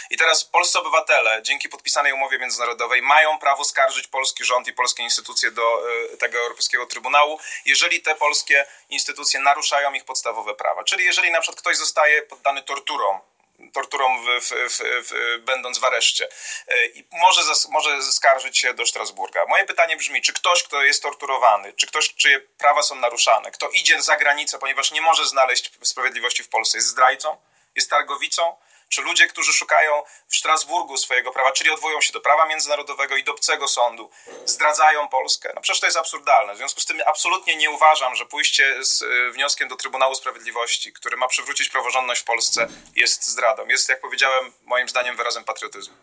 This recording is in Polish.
I teraz polscy obywatele dzięki podpisanej umowie międzynarodowej mają prawo skarżyć polski rząd i polskie instytucje do tego Europejskiego Trybunału, jeżeli te polskie instytucje naruszają ich podstawowe prawa. Czyli jeżeli na przykład ktoś zostaje poddany torturom będąc w areszcie i może skarżyć się do Strasburga. Moje pytanie brzmi, czy ktoś, kto jest torturowany, czy ktoś, czyje prawa są naruszane, kto idzie za granicę, ponieważ nie może znaleźć sprawiedliwości w Polsce, jest zdrajcą, jest targowicą? Czy ludzie, którzy szukają w Strasburgu swojego prawa, czyli odwołują się do prawa międzynarodowego i do obcego sądu, zdradzają Polskę? No przecież to jest absurdalne. W związku z tym absolutnie nie uważam, że pójście z wnioskiem do Trybunału Sprawiedliwości, który ma przywrócić praworządność w Polsce, jest zdradą. Jest, jak powiedziałem, moim zdaniem wyrazem patriotyzmu.